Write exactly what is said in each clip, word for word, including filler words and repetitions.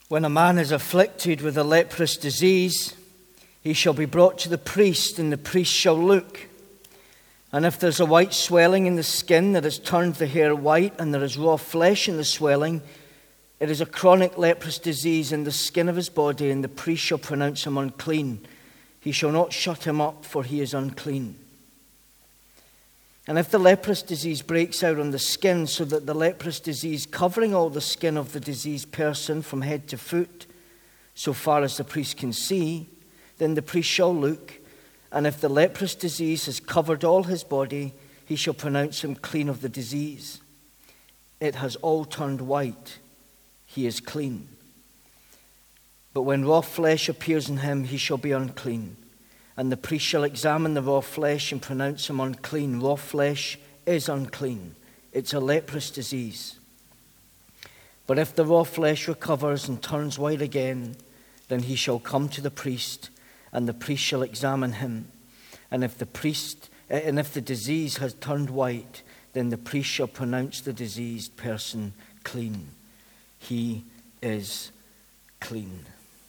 When a man is afflicted with a leprous disease, he shall be brought to the priest, and the priest shall look. And if there's a white swelling in the skin that has turned the hair white, and there is raw flesh in the swelling, it is a chronic leprous disease in the skin of his body, and the priest shall pronounce him unclean. He shall not shut him up, for he is unclean. And if the leprous disease breaks out on the skin, so that the leprous disease covering all the skin of the diseased person from head to foot, so far as the priest can see, then the priest shall look, and if the leprous disease has covered all his body, he shall pronounce him clean of the disease. It has all turned white. He is clean. But when raw flesh appears in him, he shall be unclean. And the priest shall examine the raw flesh and pronounce him unclean. Raw flesh is unclean. It's a leprous disease. But if the raw flesh recovers and turns white again, then he shall come to the priest, and the priest shall examine him. And if the priest, and if the disease has turned white, then the priest shall pronounce the diseased person clean. He is clean.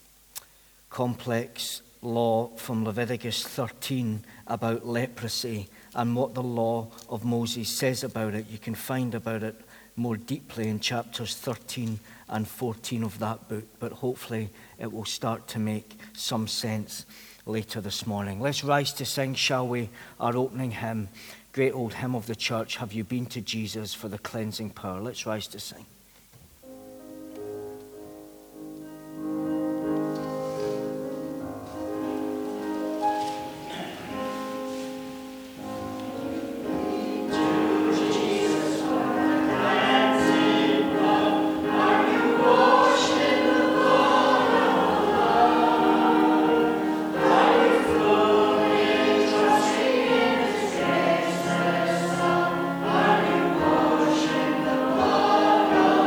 Complex law from Leviticus thirteen about leprosy and what the law of Moses says about it. You can find about it more deeply in chapters thirteen and fourteen of that book, but hopefully it will start to make some sense later this morning. Let's rise to sing, shall we, our opening hymn, great old hymn of the church, Have You Been to Jesus for the Cleansing Power? Let's rise to sing. Oh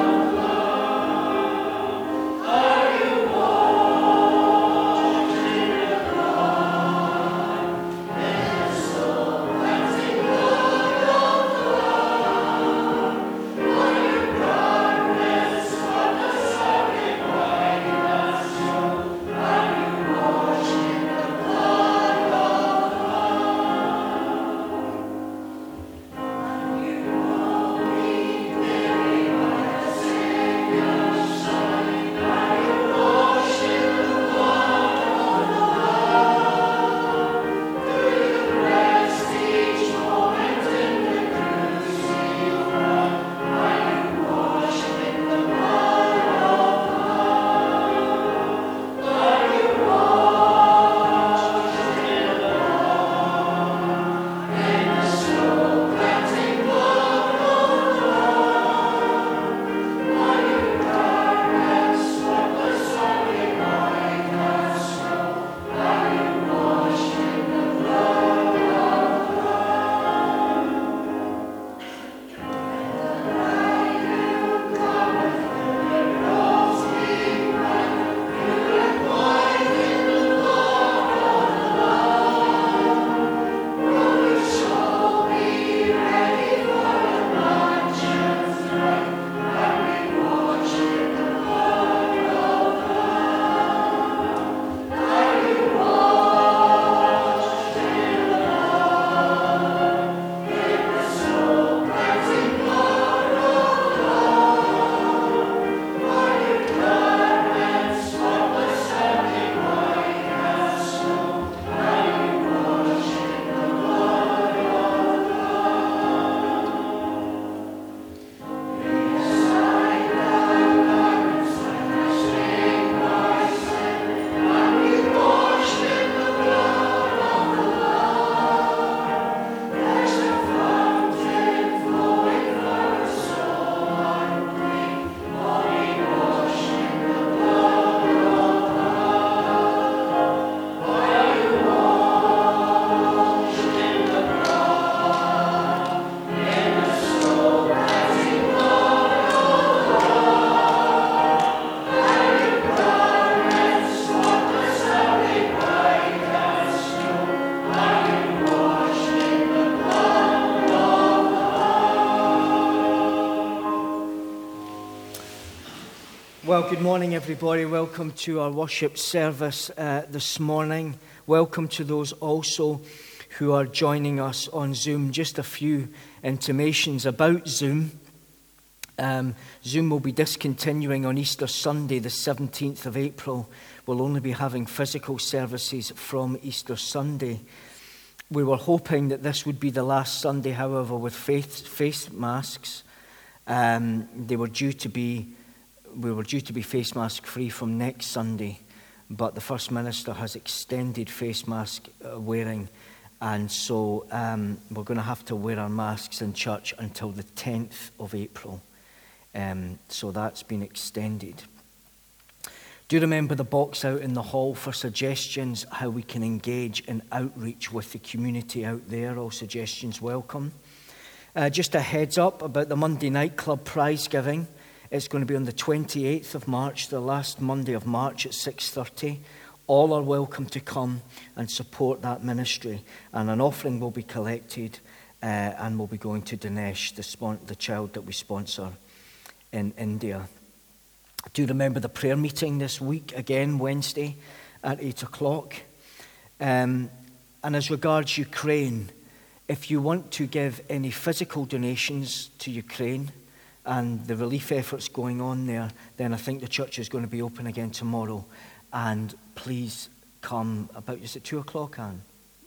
Well, good morning, everybody. Welcome to our worship service uh, this morning. Welcome to those also who are joining us on Zoom. Just a few intimations about Zoom. Um, Zoom will be discontinuing on Easter Sunday, the seventeenth of April. We'll only be having physical services from Easter Sunday. We were hoping that this would be the last Sunday, however, with face, face masks. Um, they were due to be We were due to be face mask free from next Sunday, but the First Minister has extended face mask uh, wearing, and so um, we're going to have to wear our masks in church until the tenth of April. Um, so that's been extended. Do remember the box out in the hall for suggestions how we can engage in outreach with the community out there. All suggestions welcome. Uh, just a heads up about the Monday Night Club prize giving. It's going to be on the twenty-eighth of March, the last Monday of March at six thirty. All are welcome to come and support that ministry. And an offering will be collected uh, and will be going to Dinesh, the, spon- the child that we sponsor in India. Do remember the prayer meeting this week, again Wednesday at eight o'clock. Um, and as regards Ukraine, if you want to give any physical donations to Ukraine, and the relief efforts going on there, then I think the church is going to be open again tomorrow. And please come about, is it two o'clock, Anne?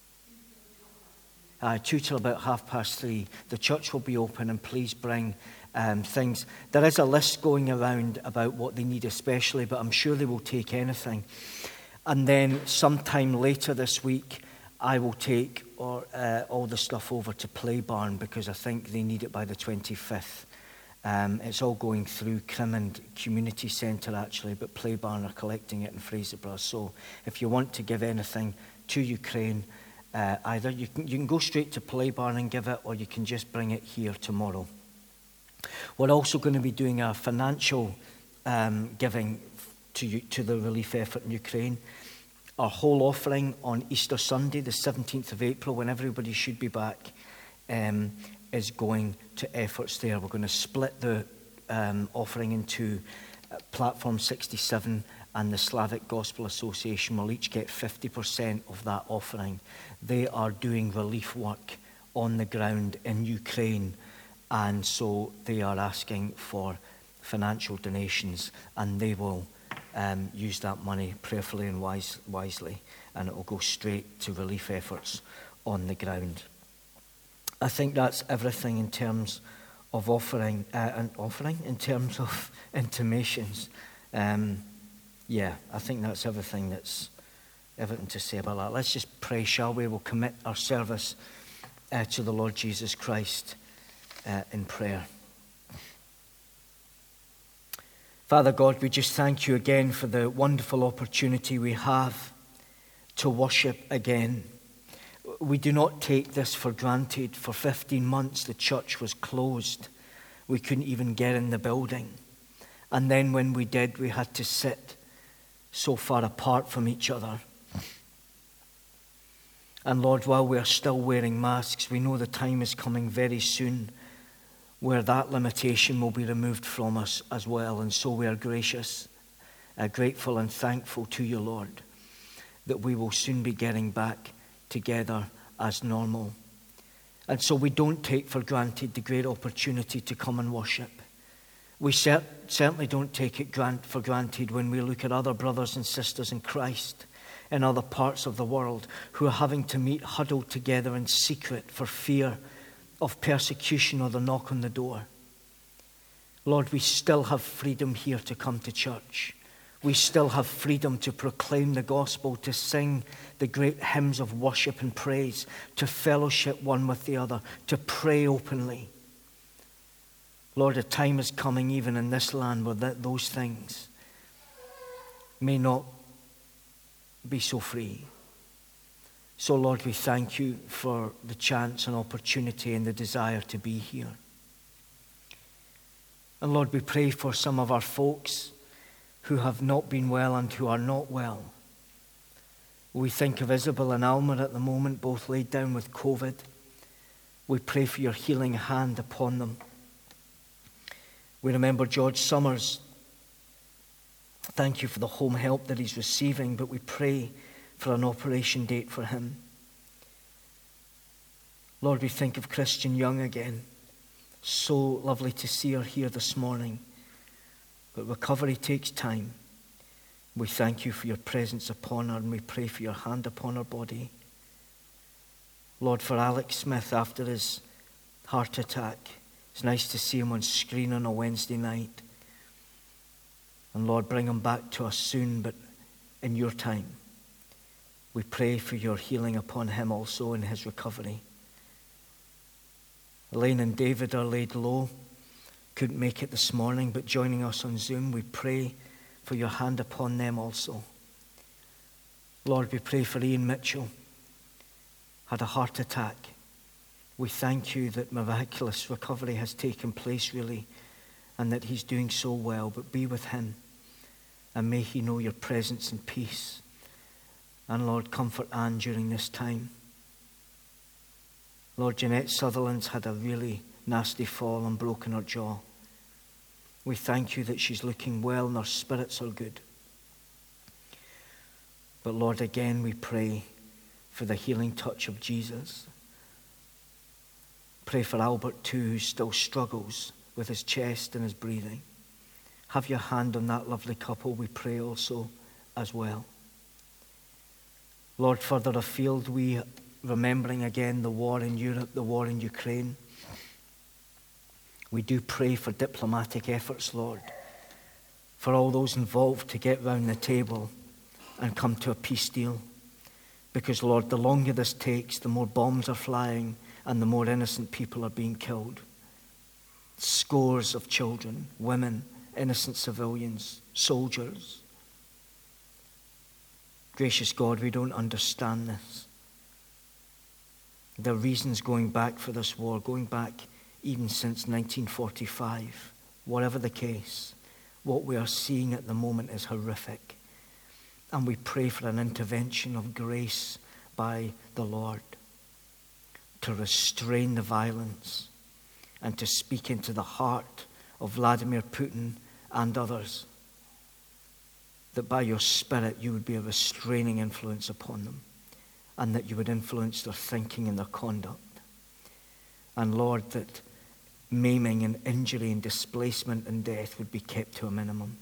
Uh, two till about half past three. The church will be open, and please bring um, things. There is a list going around about what they need especially, but I'm sure they will take anything. And then sometime later this week, I will take or, uh, all the stuff over to Playbarn, because I think they need it by the twenty-fifth. Um, it's all going through Crimond Community Centre, actually, but Playbarn are collecting it in Fraserburgh. So if you want to give anything to Ukraine, uh, either you can, you can go straight to Playbarn and give it, or you can just bring it here tomorrow. We're also going to be doing a financial um, giving to, to the relief effort in Ukraine. Our whole offering on Easter Sunday, the seventeenth of April, when everybody should be back, um, is going to efforts there. We're going to split the um, offering into uh, Platform sixty-seven and the Slavic Gospel Association. Will each get fifty percent of that offering. They are doing relief work on the ground in Ukraine, and so they are asking for financial donations, and they will um, use that money prayerfully and wise, wisely, and it will go straight to relief efforts on the ground. I think that's everything in terms of offering, uh, and offering in terms of intimations. Um, yeah, I think that's everything that's everything to say about that. Let's just pray, shall we? We'll commit our service uh, to the Lord Jesus Christ uh, in prayer. Father God, we just thank you again for the wonderful opportunity we have to worship again. We do not take this for granted. For fifteen months, the church was closed. We couldn't even get in the building. And then when we did, we had to sit so far apart from each other. And Lord, while we are still wearing masks, we know the time is coming very soon where that limitation will be removed from us as well. And so we are gracious, uh, grateful and thankful to you, Lord, that we will soon be getting back together as normal. And so we don't take for granted the great opportunity to come and worship. We cer- certainly don't take it grant- for granted when we look at other brothers and sisters in Christ in other parts of the world who are having to meet huddled together in secret for fear of persecution or the knock on the door. Lord, we still have freedom here to come to church. We still have freedom to proclaim the gospel, to sing the great hymns of worship and praise, to fellowship one with the other, to pray openly. Lord, a time is coming even in this land where that, those things may not be so free. So, Lord, we thank you for the chance and opportunity and the desire to be here. And Lord, we pray for some of our folks who have not been well and who are not well. We think of Isabel and Alma at the moment, both laid down with COVID. We pray for your healing hand upon them. We remember George Summers, Thank you for the home help that he's receiving, but we pray for an operation date for him. Lord, we think of Christian Young again. So lovely to see her here this morning. But recovery takes time. We thank you for your presence upon her, and we pray for your hand upon her body. Lord, for Alex Smith after his heart attack, it's nice to see him on screen on a Wednesday night. And Lord, bring him back to us soon, but in your time. We pray for your healing upon him also in his recovery. Elaine and David are laid low. Couldn't make it this morning, but joining us on Zoom, we pray for your hand upon them also. Lord, we pray for Ian Mitchell. Had a heart attack. We thank you that miraculous recovery has taken place really, and that he's doing so well, but be with him. And may he know your presence and peace. And Lord, comfort Anne during this time. Lord, Jeanette Sutherland's had a really nasty fall and broken her jaw. We thank you that she's looking well and her spirits are good. But Lord, again we pray for the healing touch of Jesus. Pray for Albert too, who still struggles with his chest and his breathing. Have your hand on that lovely couple, we pray also as well. Lord, further afield, we remembering again the war in Europe, the war in Ukraine. We do pray for diplomatic efforts, Lord, for all those involved to get round the table and come to a peace deal. Because, Lord, the longer this takes, the more bombs are flying and the more innocent people are being killed. Scores of children, women, innocent civilians, soldiers. Gracious God, we don't understand this. There are reasons going back for this war, going back even since nineteen forty-five. Whatever the case, what we are seeing at the moment is horrific. And we pray for an intervention of grace by the Lord to restrain the violence and to speak into the heart of Vladimir Putin and others, that by your Spirit you would be a restraining influence upon them, and that you would influence their thinking and their conduct. And Lord, that maiming and injury and displacement and death would be kept to a minimum.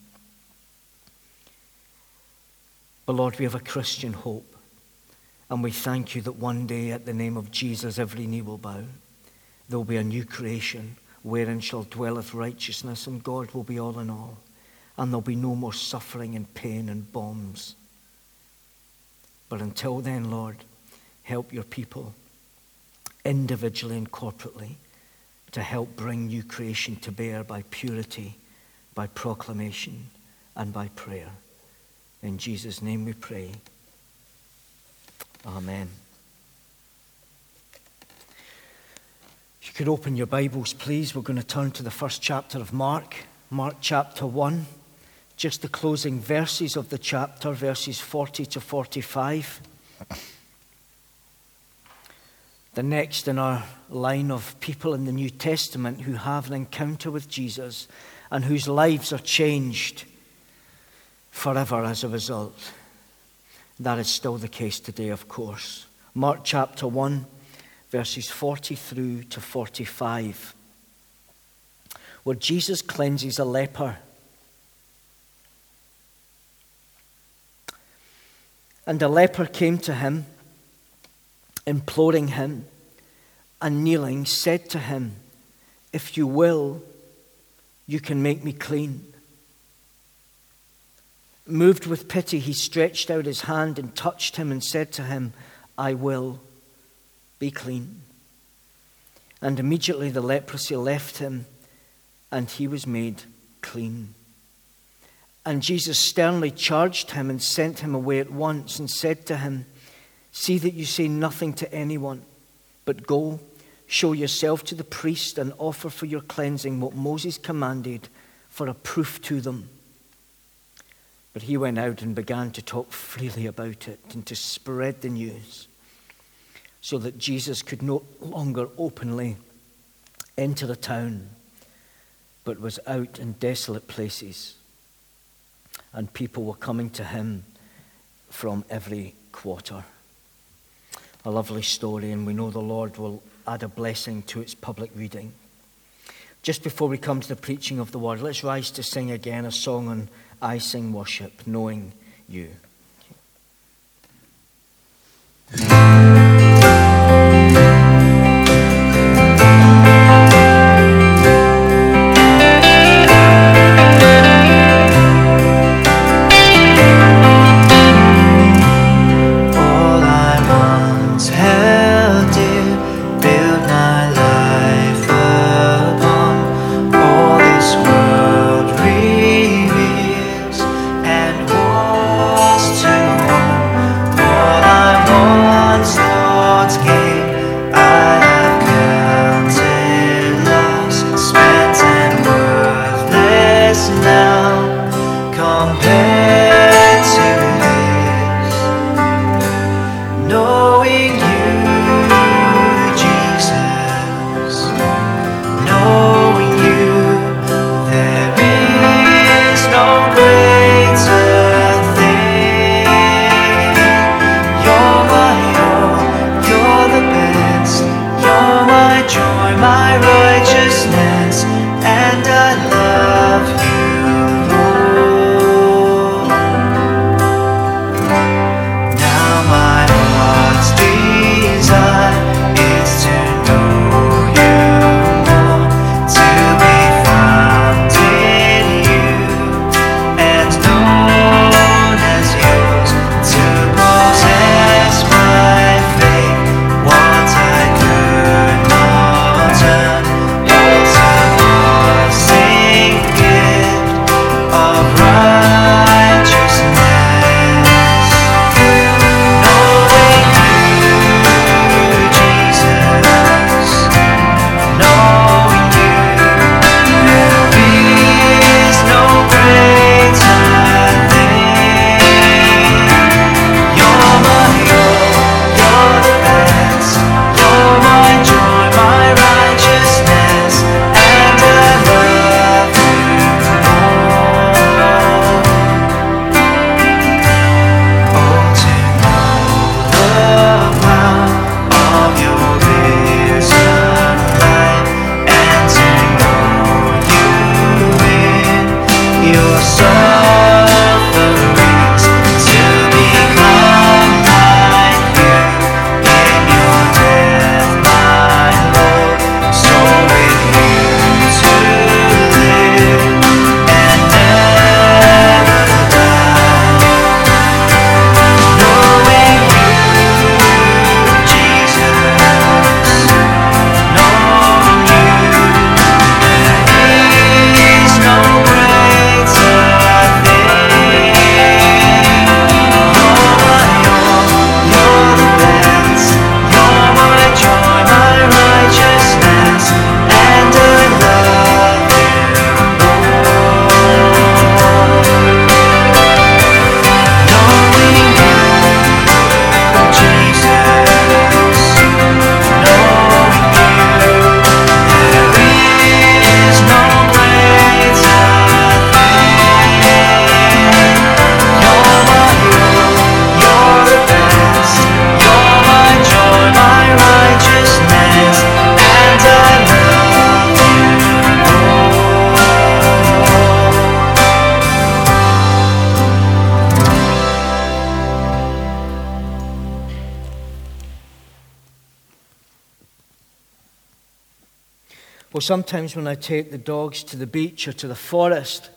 But Lord, we have a Christian hope, and we thank you that one day at the name of Jesus every knee will bow. There will be a new creation wherein shall dwelleth righteousness, and God will be all in all. And there'll be no more suffering and pain and bombs. But until then, Lord, help your people individually and corporately to help bring new creation to bear by purity, by proclamation, and by prayer. In Jesus' name we pray. Amen. If you could open your Bibles, please. We're going to turn to the first chapter of Mark, Mark chapter one. Just the closing verses of the chapter, verses forty to forty-five. The next in our line of people in the New Testament who have an encounter with Jesus and whose lives are changed forever as a result. That is still the case today, of course. Mark chapter one, verses forty through to forty-five, where Jesus cleanses a leper. And a leper came to him, imploring him, and kneeling, said to him, "If you will, you can make me clean." Moved with pity, he stretched out his hand and touched him and said to him, "I will, be clean." And immediately the leprosy left him, and he was made clean. And Jesus sternly charged him and sent him away at once and said to him, "See that you say nothing to anyone, but go, show yourself to the priest and offer for your cleansing what Moses commanded for a proof to them." But he went out and began to talk freely about it and to spread the news, so that Jesus could no longer openly enter the town, but was out in desolate places. and people were coming to him from every quarter. A lovely story, and we know the Lord will add a blessing to its public reading. Just before we come to the preaching of the word, let's rise to sing again a song on I Sing Worship, Knowing You. Well, sometimes when I take the dogs to the beach or to the forest,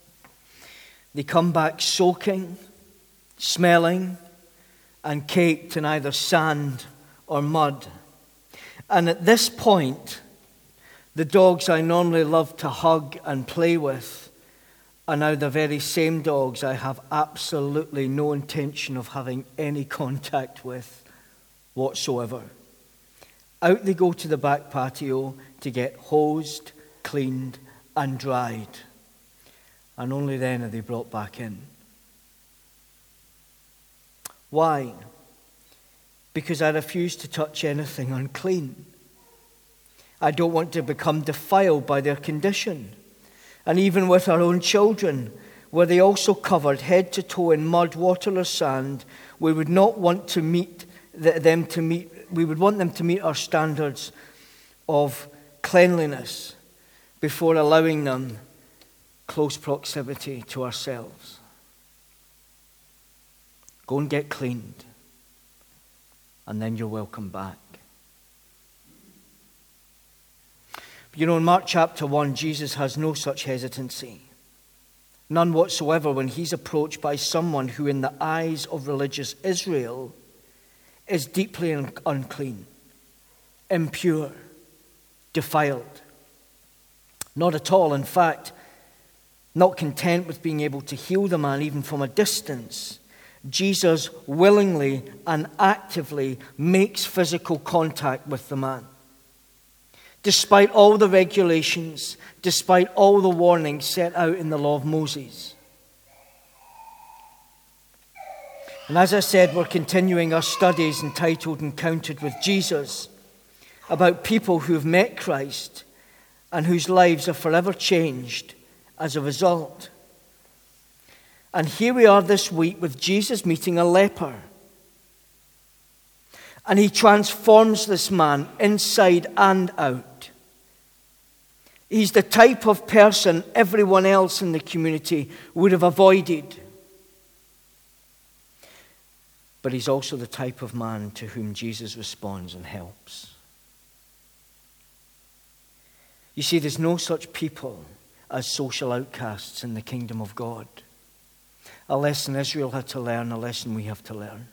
they come back soaking, smelling, and caked in either sand or mud. And at this point, the dogs I normally love to hug and play with are now the very same dogs I have absolutely no intention of having any contact with whatsoever. Out they go to the back patio to get hosed, cleaned, and dried. And only then are they brought back in. Why? Because I refuse to touch anything unclean. I don't want to become defiled by their condition. And even with our own children, were they also covered head to toe in mud, water, or sand, we would not want to meet them to meet. We would want them to meet our standards of cleanliness before allowing them close proximity to ourselves. Go and get cleaned, and then you're welcome back. But you know, in Mark chapter one, Jesus has no such hesitancy. None whatsoever when he's approached by someone who in the eyes of religious Israel is deeply un- unclean, impure, defiled. Not at all. In fact, not content with being able to heal the man even from a distance, Jesus willingly and actively makes physical contact with the man. Despite all the regulations, despite all the warnings set out in the law of Moses. And as I said, we're continuing our studies entitled Encountered with Jesus, about people who have met Christ and whose lives are forever changed as a result. And here we are this week with Jesus meeting a leper. And he transforms this man inside and out. He's the type of person everyone else in the community would have avoided. But he's also the type of man to whom Jesus responds and helps. You see, there's no such people as social outcasts in the kingdom of God. A lesson Israel had to learn, a lesson we have to learn.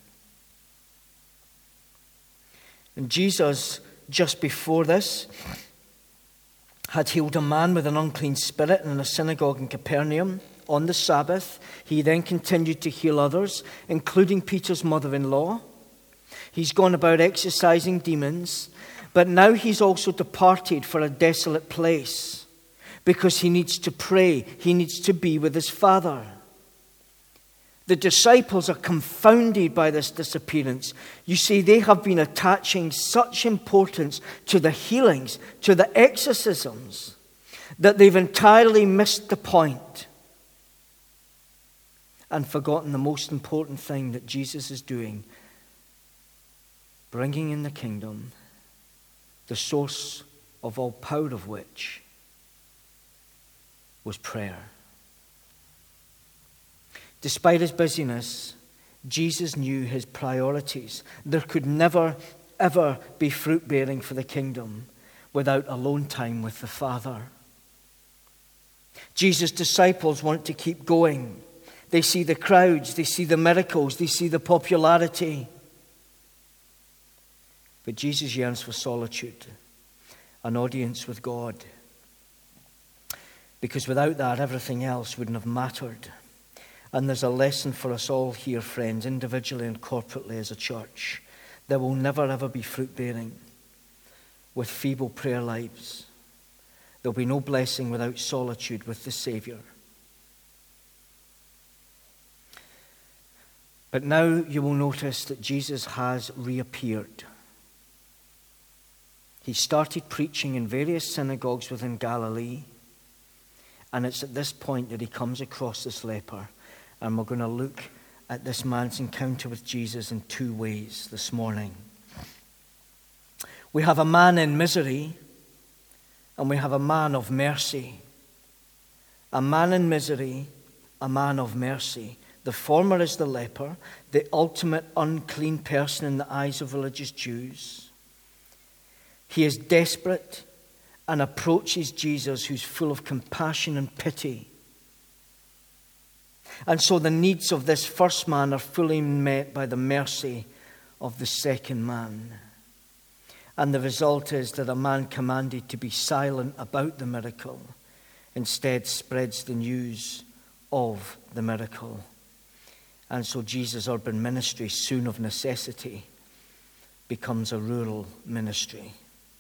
And Jesus, just before this, had healed a man with an unclean spirit in a synagogue in Capernaum on the Sabbath. He then continued to heal others, including Peter's mother-in-law. He's gone about exorcising demons, but now he's also departed for a desolate place because he needs to pray. He needs to be with his Father. The disciples are confounded by this disappearance. You see, they have been attaching such importance to the healings, to the exorcisms, that they've entirely missed the point and forgotten the most important thing that Jesus is doing, bringing in the kingdom, the source of all power of which was prayer. Despite his busyness, Jesus knew his priorities. There could never, ever be fruit-bearing for the kingdom without alone time with the Father. Jesus' disciples want to keep going. They see the crowds, they see the miracles, they see the popularity. But Jesus yearns for solitude, an audience with God. Because without that, everything else wouldn't have mattered. And there's a lesson for us all here, friends, individually and corporately as a church. There will never ever be fruit-bearing with feeble prayer lives. There'll be no blessing without solitude with the Savior. But now you will notice that Jesus has reappeared. He started preaching in various synagogues within Galilee. And it's at this point that he comes across this leper. And we're going to look at this man's encounter with Jesus in two ways this morning. We have a man in misery, and we have a man of mercy. A man in misery, a man of mercy. The former is the leper, the ultimate unclean person in the eyes of religious Jews. He is desperate and approaches Jesus, who's full of compassion and pity. And so the needs of this first man are fully met by the mercy of the second man. And the result is that a man commanded to be silent about the miracle instead spreads the news of the miracle. And so Jesus' urban ministry, soon of necessity, becomes a rural ministry.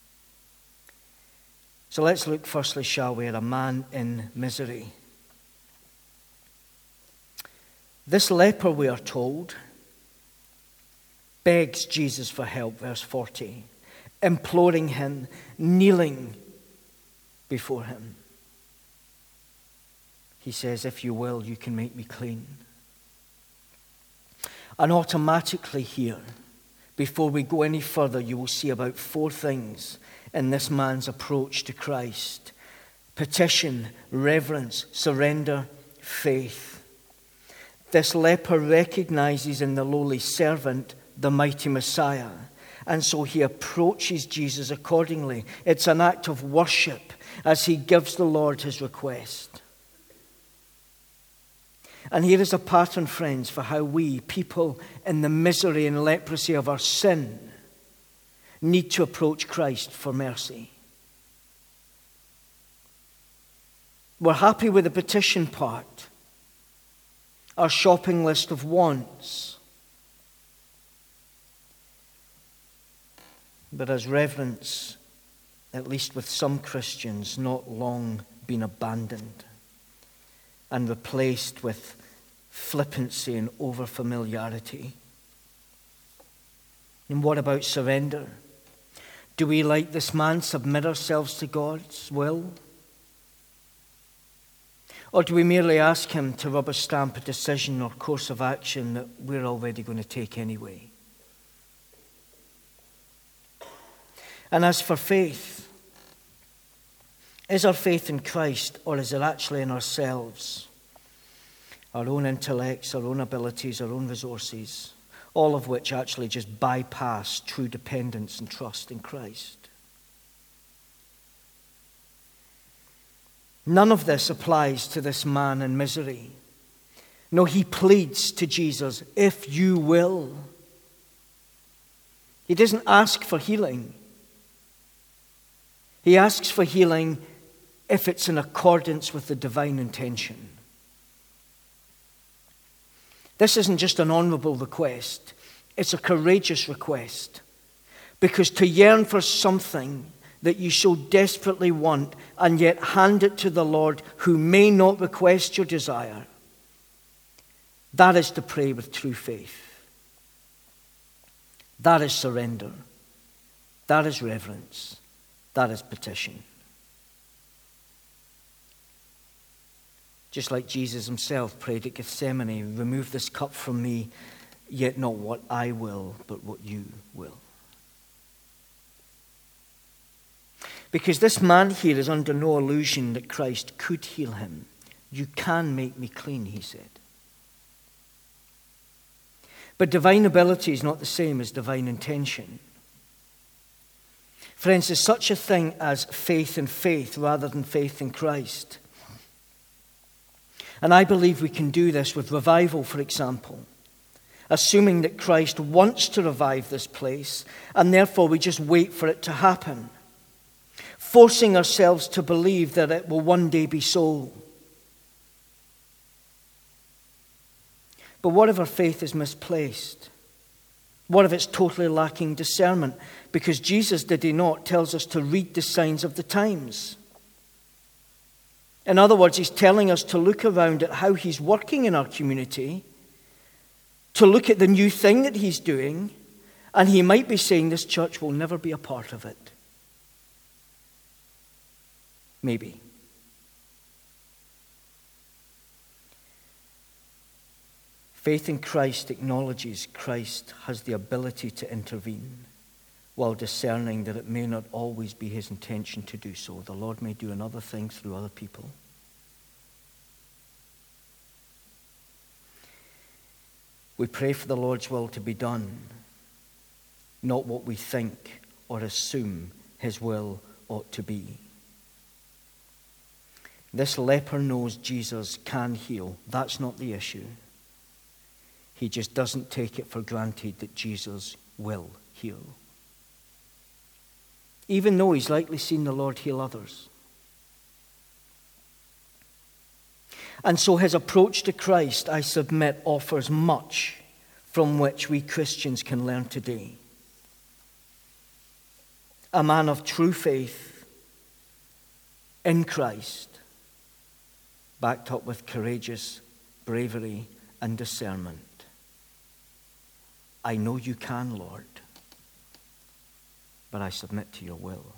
So let's look firstly, shall we, at a man in misery. This leper, we are told, begs Jesus for help, verse forty, imploring him, kneeling before him. he says, if you will, you can make me clean. And automatically here, before we go any further, you will see about four things in this man's approach to Christ: petition, reverence, surrender, faith. This leper recognizes in the lowly servant the mighty Messiah, and so he approaches Jesus accordingly. It's an act of worship as he gives the Lord his request. And here is a pattern, friends, for how we, people in the misery and leprosy of our sin, need to approach Christ for mercy. We're happy with the petition part, our shopping list of wants. But as reverence, at least with some Christians, not long been abandoned and replaced with flippancy and over-familiarity. And what about surrender? Do we, like this man, submit ourselves to God's will? Or do we merely ask him to rubber stamp a decision or course of action that we're already going to take anyway? And as for faith, is our faith in Christ, or is it actually in ourselves? Our own intellects, our own abilities, our own resources, all of which actually just bypass true dependence and trust in Christ. None of this applies to this man in misery. No, he pleads to Jesus, if you will. He doesn't ask for healing. He asks for healing if it's in accordance with the divine intention. This isn't just an honorable request. It's a courageous request. Because to yearn for something that you so desperately want and yet hand it to the Lord who may not request your desire, that is to pray with true faith. That is surrender. That is reverence. That is petition. Just like Jesus himself prayed at Gethsemane, remove this cup from me, yet not what I will, but what you will. Because this man here is under no illusion that Christ could heal him. You can make me clean, he said. But divine ability is not the same as divine intention. Friends, there's such a thing as faith in faith rather than faith in Christ. And I believe we can do this with revival, for example, assuming that Christ wants to revive this place, and therefore we just wait for it to happen, forcing ourselves to believe that it will one day be so. But what if our faith is misplaced? What if it's totally lacking discernment? Because Jesus, did he not, tells us to read the signs of the times. In other words, he's telling us to look around at how he's working in our community, to look at the new thing that he's doing, and he might be saying this church will never be a part of it. Maybe. Faith in Christ acknowledges Christ has the ability to intervene, while discerning that it may not always be his intention to do so. The Lord may do another thing through other people. We pray for the Lord's will to be done, not what we think or assume his will ought to be. This leper knows Jesus can heal. That's not the issue. He just doesn't take it for granted that Jesus will heal, even though he's likely seen the Lord heal others. And so his approach to Christ, I submit, offers much from which we Christians can learn today. A man of true faith in Christ, backed up with courageous bravery and discernment. I know you can, Lord, but I submit to your will.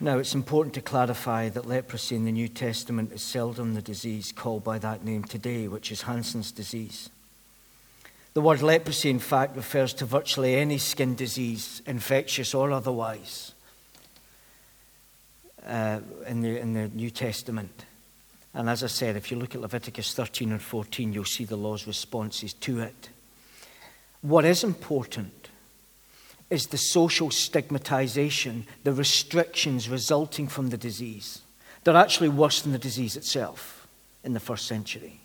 Now, it's important to clarify that leprosy in the New Testament is seldom the disease called by that name today, which is Hansen's disease. The word leprosy, in fact, refers to virtually any skin disease, infectious or otherwise, uh, in the, in the New Testament. And as I said, if you look at Leviticus thirteen and fourteen, you'll see the law's responses to it. What is important is the social stigmatization, the restrictions resulting from the disease. They're actually worse than the disease itself in the first century.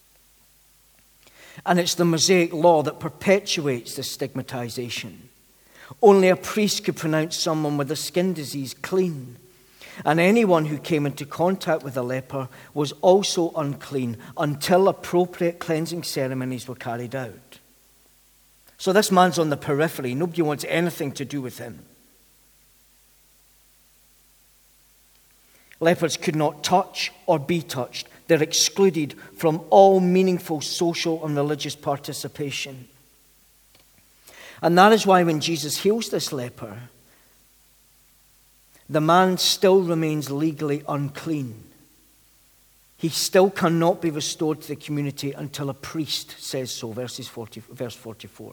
And it's the Mosaic law that perpetuates this stigmatization. Only a priest could pronounce someone with a skin disease clean. And anyone who came into contact with a leper was also unclean until appropriate cleansing ceremonies were carried out. So this man's on the periphery. Nobody wants anything to do with him. Lepers could not touch or be touched. They're excluded from all meaningful social and religious participation. And that is why when Jesus heals this leper, the man still remains legally unclean. He still cannot be restored to the community until a priest says so, verses forty, verse forty-four.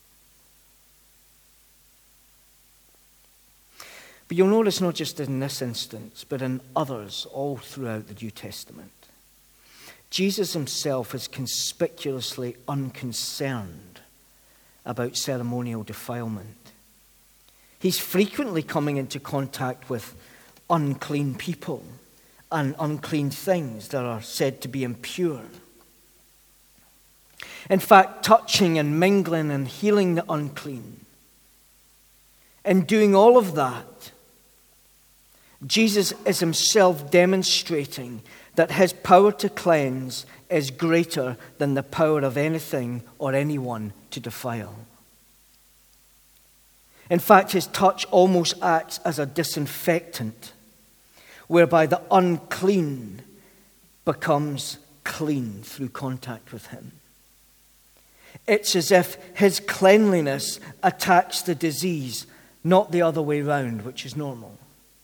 But you'll notice not just in this instance, but in others all throughout the New Testament, Jesus himself is conspicuously unconcerned about ceremonial defilement. He's frequently coming into contact with unclean people and unclean things that are said to be impure. In fact, touching and mingling and healing the unclean. And doing all of that, Jesus is himself demonstrating that his power to cleanse is greater than the power of anything or anyone to defile. In fact, his touch almost acts as a disinfectant, whereby the unclean becomes clean through contact with him. It's as if his cleanliness attacks the disease, not the other way round, which is normal.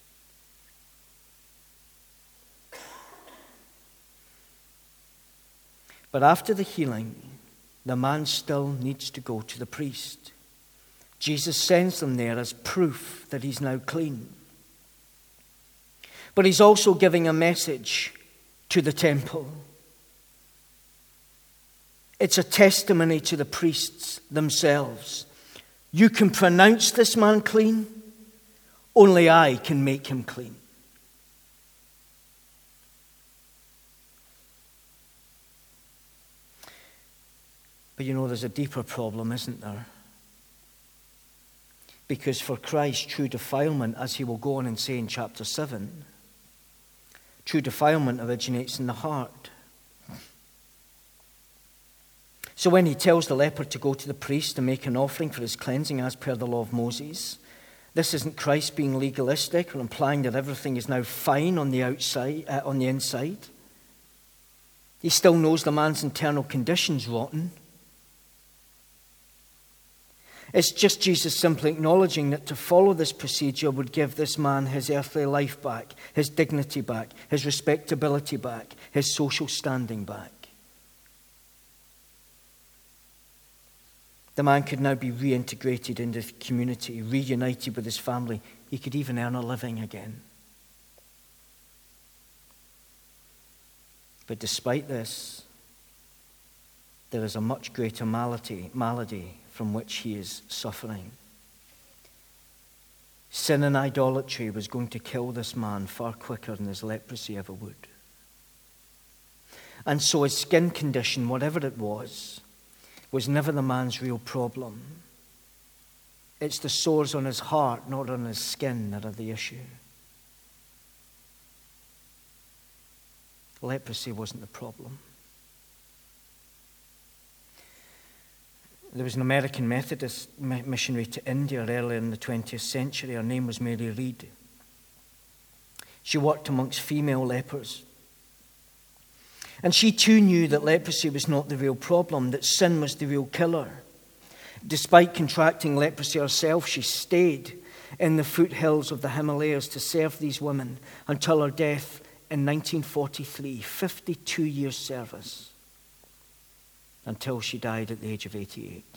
But after the healing, the man still needs to go to the priest. Jesus sends them there as proof that he's now clean. But he's also giving a message to the temple. It's a testimony to the priests themselves. You can pronounce this man clean, only I can make him clean. But you know, there's a deeper problem, isn't there? Because for Christ, true defilement, as he will go on and say in chapter seven, true defilement originates in the heart. So when he tells the leper to go to the priest to make an offering for his cleansing as per the law of Moses, this isn't Christ being legalistic or implying that everything is now fine on the outside, uh, on the inside. He still knows the man's internal condition's rotten. It's just Jesus simply acknowledging that to follow this procedure would give this man his earthly life back, his dignity back, his respectability back, his social standing back. The man could now be reintegrated into the community, reunited with his family. He could even earn a living again. But despite this, there is a much greater malady, malady from which he is suffering. Sin and idolatry was going to kill this man far quicker than his leprosy ever would. And so his skin condition, whatever it was, was never the man's real problem. It's the sores on his heart, not on his skin, that are the issue. Leprosy wasn't the problem. There was an American Methodist missionary to India earlier in the twentieth century. Her name was Mary Read. She worked amongst female lepers. And she too knew that leprosy was not the real problem, that sin was the real killer. Despite contracting leprosy herself, she stayed in the foothills of the Himalayas to serve these women until her death in nineteen forty-three, fifty-two years service, until she died at the age of eighty-eight.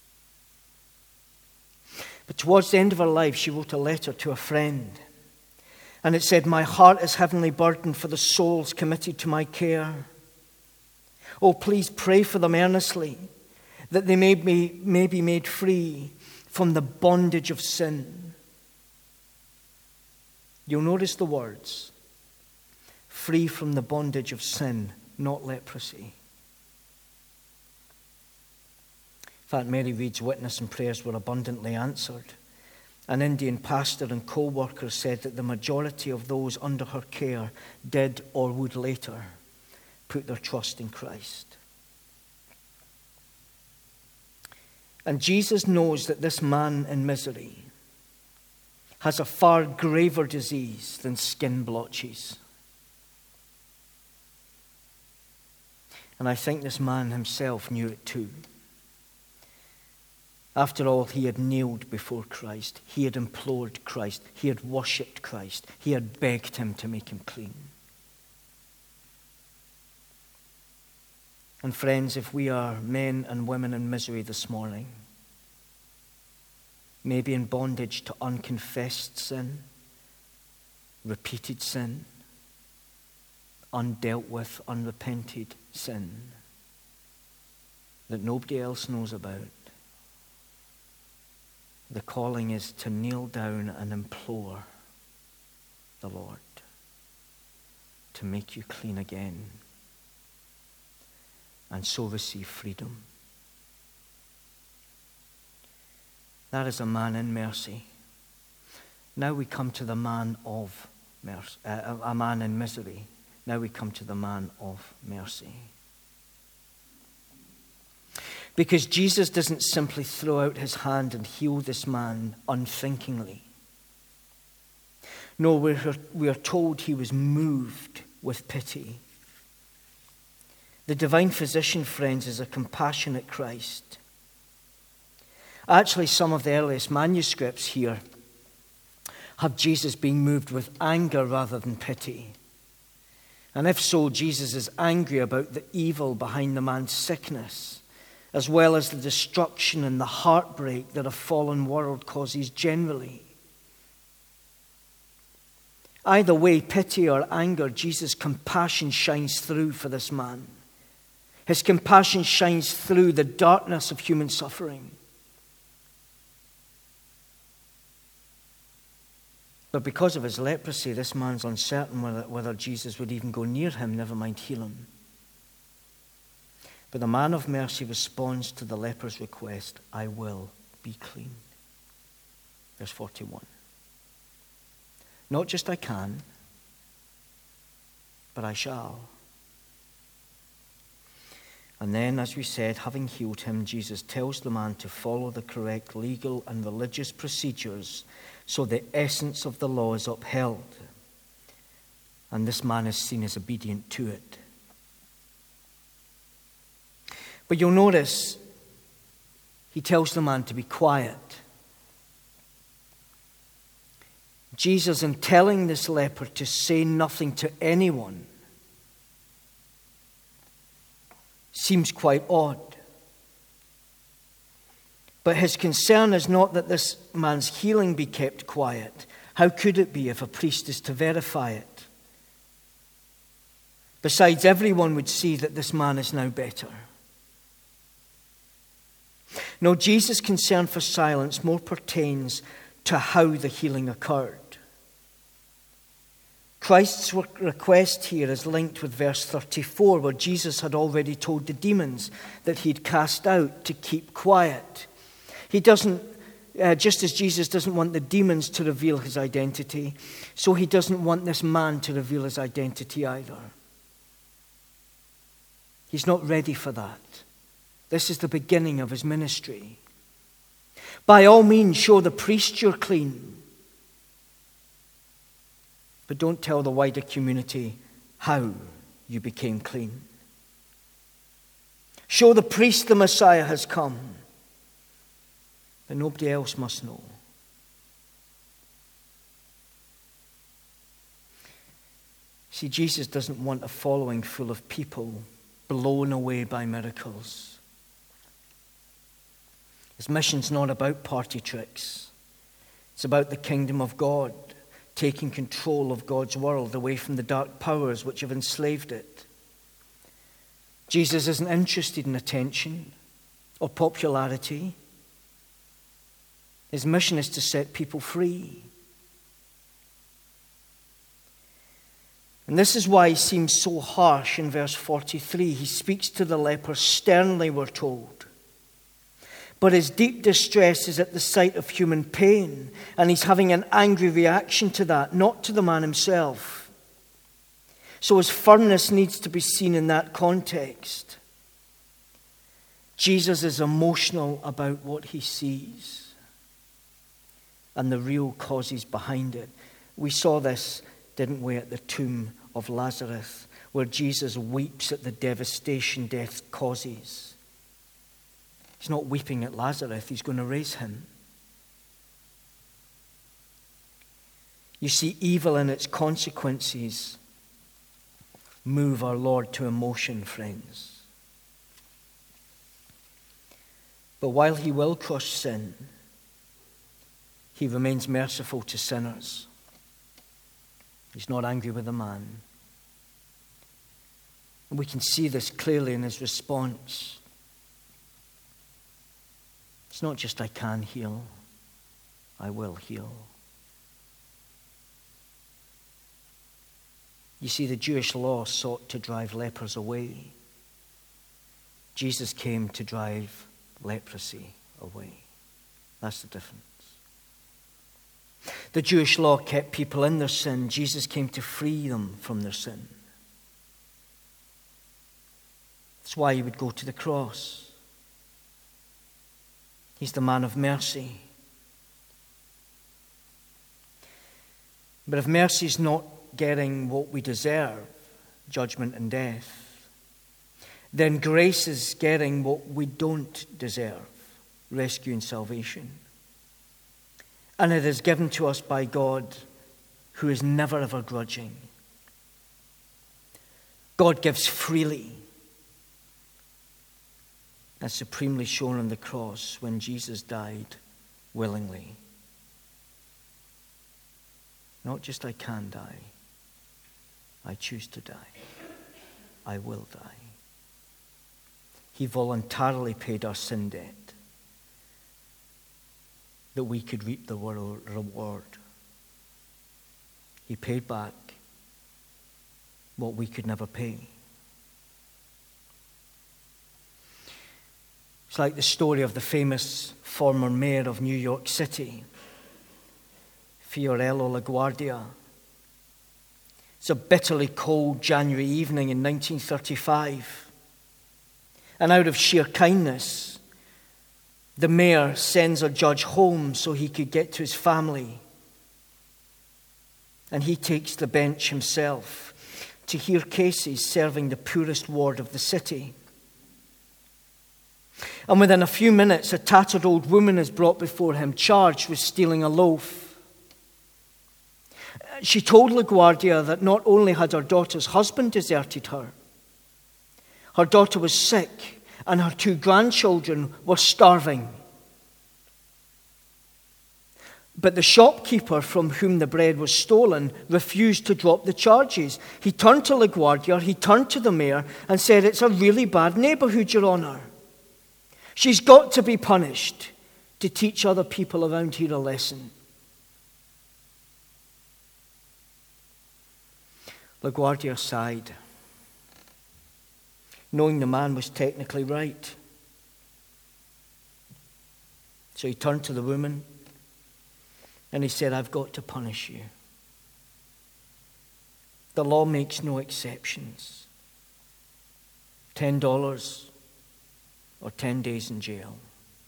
But towards the end of her life, she wrote a letter to a friend. And it said, "My heart is heavily burdened for the souls committed to my care. Oh, please pray for them earnestly, that they may be, may be made free from the bondage of sin." You'll notice the words, free from the bondage of sin, not leprosy. In fact, Mary Read's witness and prayers were abundantly answered. An Indian pastor and co-worker said that the majority of those under her care did or would later put their trust in Christ. And Jesus knows that this man in misery has a far graver disease than skin blotches. And I think this man himself knew it too. After all, he had kneeled before Christ. He had implored Christ. He had worshipped Christ. He had begged him to make him clean. And friends, if we are men and women in misery this morning, maybe in bondage to unconfessed sin, repeated sin, undealt with, unrepented sin that nobody else knows about, the calling is to kneel down and implore the Lord to make you clean again and so receive freedom. That is a man in mercy. Now we come to the man of mercy, uh, a man in misery. Now we come to the man of mercy. Because Jesus doesn't simply throw out his hand and heal this man unthinkingly. No, we're, we are told he was moved with pity. The divine physician, friends, is a compassionate Christ. Actually, some of the earliest manuscripts here have Jesus being moved with anger rather than pity. And if so, Jesus is angry about the evil behind the man's sickness, as well as the destruction and the heartbreak that a fallen world causes generally. Either way, pity or anger, Jesus' compassion shines through for this man. His compassion shines through the darkness of human suffering. But because of his leprosy, this man's uncertain whether, whether Jesus would even go near him, never mind heal him. But the man of mercy responds to the leper's request, "I will be clean." Verse forty-one. Not just I can, but I shall. And then, as we said, having healed him, Jesus tells the man to follow the correct legal and religious procedures so the essence of the law is upheld. And this man is seen as obedient to it. But you'll notice he tells the man to be quiet. Jesus, in telling this leper to say nothing to anyone, seems quite odd. But his concern is not that this man's healing be kept quiet. How could it be if a priest is to verify it? Besides, everyone would see that this man is now better. No, Jesus' concern for silence more pertains to how the healing occurred. Christ's request here is linked with verse thirty-four, where Jesus had already told the demons that he'd cast out to keep quiet. He doesn't, uh, just as Jesus doesn't want the demons to reveal his identity, so he doesn't want this man to reveal his identity either. He's not ready for that. This is the beginning of his ministry. By all means, show the priest you're clean. But don't tell the wider community how you became clean. Show the priest the Messiah has come. But nobody else must know. See, Jesus doesn't want a following full of people blown away by miracles. His mission's not about party tricks. It's about the kingdom of God, taking control of God's world away from the dark powers which have enslaved it. Jesus isn't interested in attention or popularity. His mission is to set people free. And this is why he seems so harsh in verse forty-three. He speaks to the leper sternly, we're told. But his deep distress is at the sight of human pain, and he's having an angry reaction to that, not to the man himself. So his firmness needs to be seen in that context. Jesus is emotional about what he sees and the real causes behind it. We saw this, didn't we, at the tomb of Lazarus, where Jesus weeps at the devastation death causes. He's not weeping at Lazarus, he's going to raise him. You see, evil and its consequences move our Lord to emotion, friends. But while he will crush sin, he remains merciful to sinners. He's not angry with a man. And we can see this clearly in his response. It's not just I can heal, I will heal. You see, the Jewish law sought to drive lepers away. Jesus came to drive leprosy away. That's the difference. The Jewish law kept people in their sin. Jesus came to free them from their sin. That's why he would go to the cross. He's the man of mercy. But if mercy is not getting what we deserve, judgment and death, then grace is getting what we don't deserve, rescue and salvation. And it is given to us by God, who is never ever grudging. God gives freely, as supremely shown on the cross when Jesus died willingly. Not just I can die, I choose to die. I will die. He voluntarily paid our sin debt that we could reap the reward. He paid back what we could never pay. It's like the story of the famous former mayor of New York City, Fiorello LaGuardia. It's a bitterly cold January evening in nineteen thirty-five. And out of sheer kindness, the mayor sends a judge home so he could get to his family. And he takes the bench himself to hear cases serving the poorest ward of the city. And within a few minutes, a tattered old woman is brought before him, charged with stealing a loaf. She told LaGuardia that not only had her daughter's husband deserted her, her daughter was sick and her two grandchildren were starving. But the shopkeeper from whom the bread was stolen refused to drop the charges. He turned to LaGuardia, he turned to the mayor and said, "It's a really bad neighborhood, Your Honor. She's got to be punished to teach other people around here a lesson." LaGuardia sighed, knowing the man was technically right. So he turned to the woman and he said, "I've got to punish you. The law makes no exceptions. Ten dollars or ten days in jail."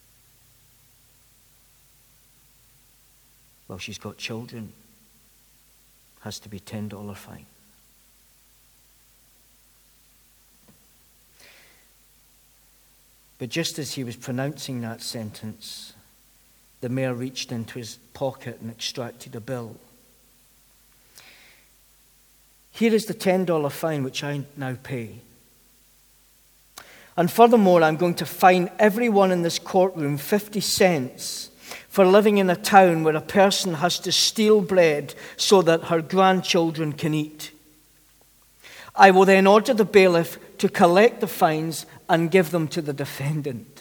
Well, she's got children. Has to be ten dollar fine. But just as he was pronouncing that sentence, the mayor reached into his pocket and extracted a bill. Here is the ten dollars fine which I now pay. And furthermore, I'm going to fine everyone in this courtroom fifty cents for living in a town where a person has to steal bread so that her grandchildren can eat. I will then order the bailiff to collect the fines and give them to the defendant.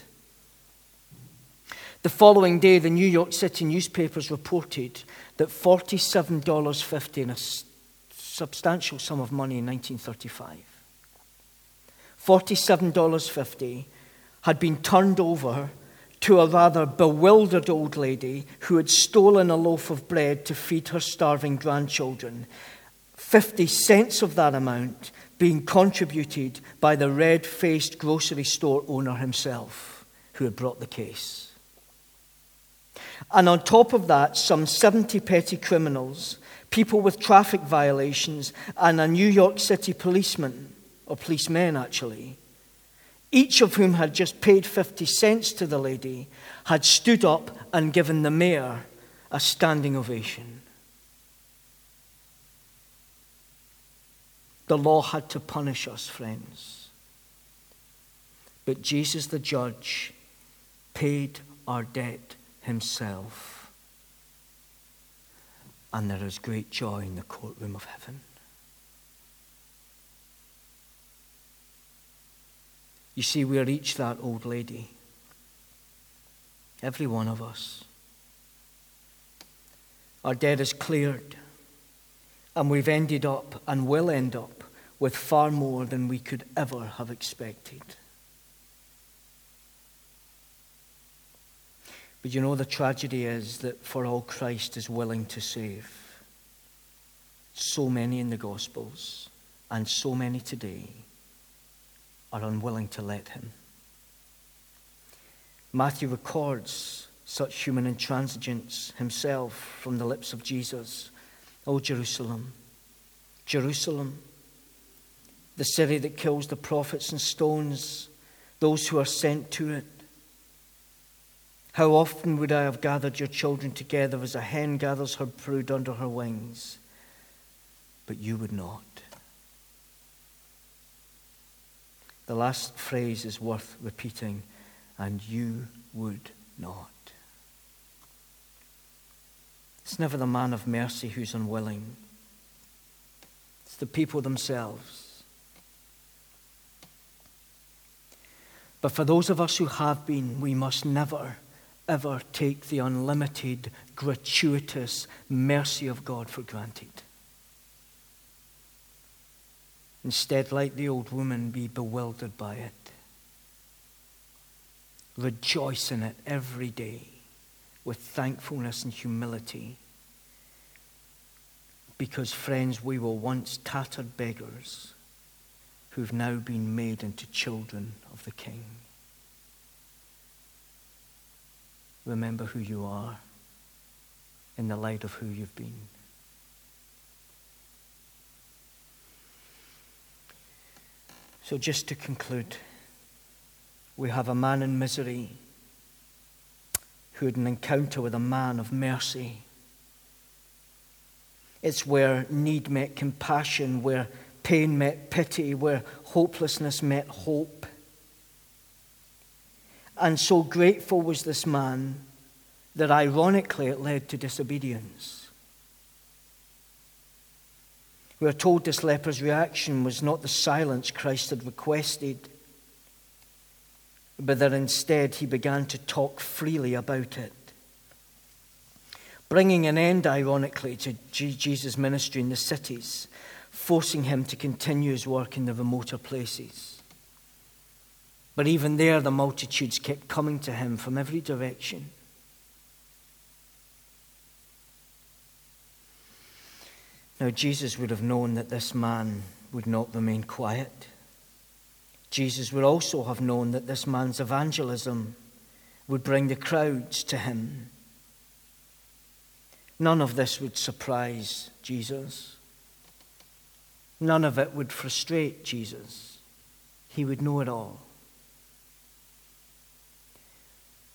The following day, the New York City newspapers reported that forty-seven dollars fifty, in a substantial sum of money in nineteen thirty-five, forty-seven dollars fifty had been turned over to a rather bewildered old lady who had stolen a loaf of bread to feed her starving grandchildren. fifty cents of that amount being contributed by the red-faced grocery store owner himself who had brought the case. And on top of that, some seventy petty criminals, people with traffic violations, and a New York City policeman, or policemen actually, each of whom had just paid fifty cents to the lady, had stood up and given the mayor a standing ovation. The law had to punish us, friends. But Jesus the judge paid our debt himself. And there is great joy in the courtroom of heaven. You see, we are each that old lady. Every one of us. Our debt is cleared. And we've ended up and will end up with far more than we could ever have expected. But you know, the tragedy is that for all Christ is willing to save, so many in the Gospels and so many today are unwilling to let him. Matthew records such human intransigence himself from the lips of Jesus. O Jerusalem, Jerusalem, the city that kills the prophets and stones those who are sent to it. How often would I have gathered your children together as a hen gathers her brood under her wings, but you would not. The last phrase is worth repeating, and you would not. It's never the man of mercy who's unwilling. It's the people themselves. But for those of us who have been, we must never, ever take the unlimited, gratuitous mercy of God for granted. Instead, like the old woman, be bewildered by it. Rejoice in it every day with thankfulness and humility. Because, friends, we were once tattered beggars who've now been made into children of the King. Remember who you are in the light of who you've been. So just to conclude, we have a man in misery who had an encounter with a man of mercy. It's where need met compassion, where pain met pity, where hopelessness met hope. And so grateful was this man that ironically it led to disobedience. We are told this leper's reaction was not the silence Christ had requested, but that instead he began to talk freely about it, bringing an end, ironically, to Jesus' ministry in the cities, forcing him to continue his work in the remoter places. But even there, the multitudes kept coming to him from every direction. Now, Jesus would have known that this man would not remain quiet. Jesus would also have known that this man's evangelism would bring the crowds to him. None of this would surprise Jesus. None of it would frustrate Jesus. He would know it all.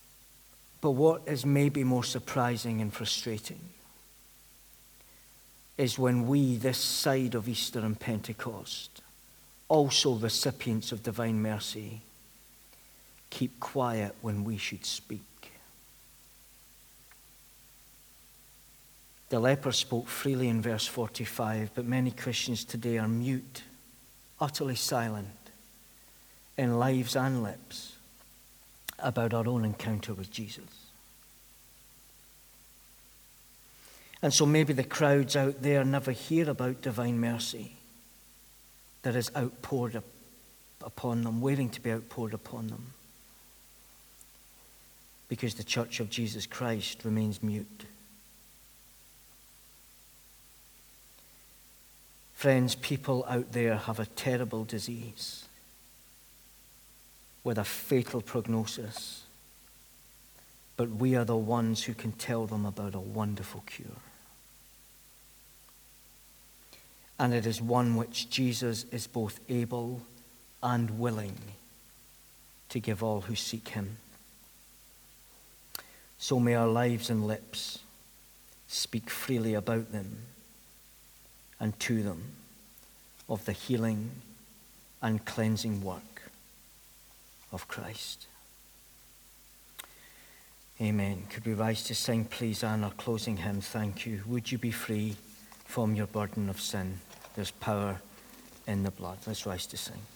But what is maybe more surprising and frustrating is when we, this side of Easter and Pentecost, also recipients of divine mercy, keep quiet when we should speak. The leper spoke freely in verse forty-five, but many Christians today are mute, utterly silent, in lives and lips, about our own encounter with Jesus. And so maybe the crowds out there never hear about divine mercy that is outpoured upon them, waiting to be outpoured upon them, because the Church of Jesus Christ remains mute. Friends, people out there have a terrible disease with a fatal prognosis, but we are the ones who can tell them about a wonderful cure. And it is one which Jesus is both able and willing to give all who seek him. So may our lives and lips speak freely about them and to them of the healing and cleansing work of Christ. Amen. Could we rise to sing, please, and our closing hymn, Thank You. Would you be free from your burden of sin? There's power in the blood. Let's rise to sing.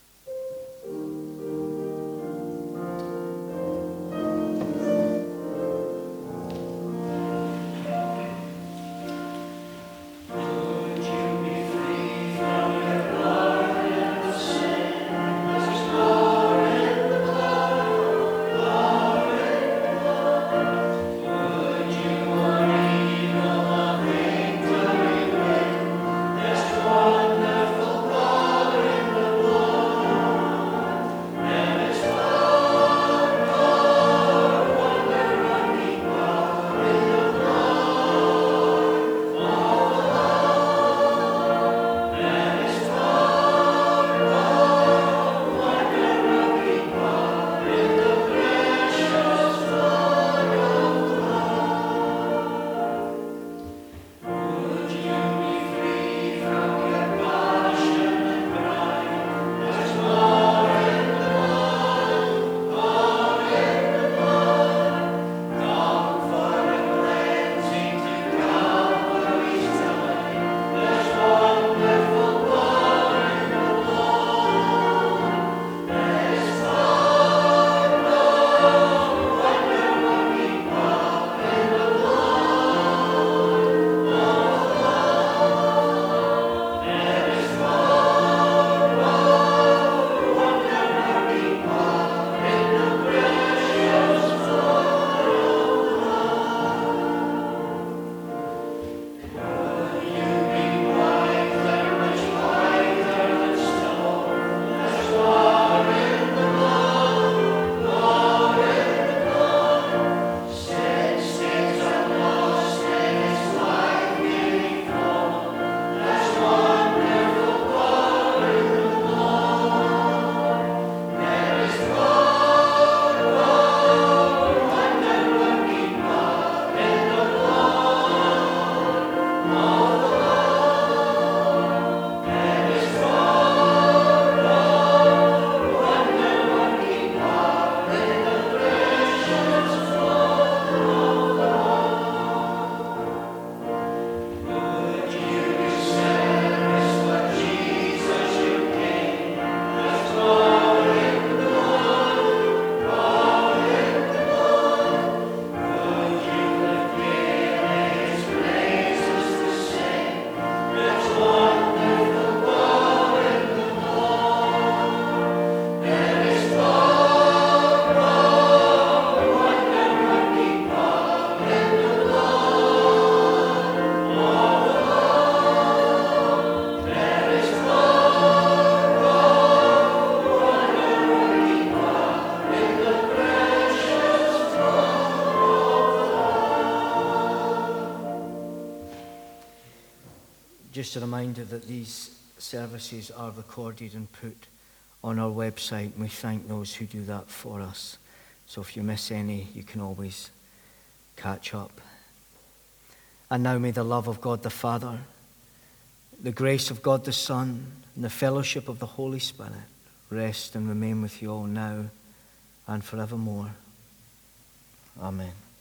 Just a reminder that these services are recorded and put on our website, and we thank those who do that for us. So if you miss any, you can always catch up. And now may the love of God the Father, the grace of God the Son, and the fellowship of the Holy Spirit rest and remain with you all now and forevermore. Amen.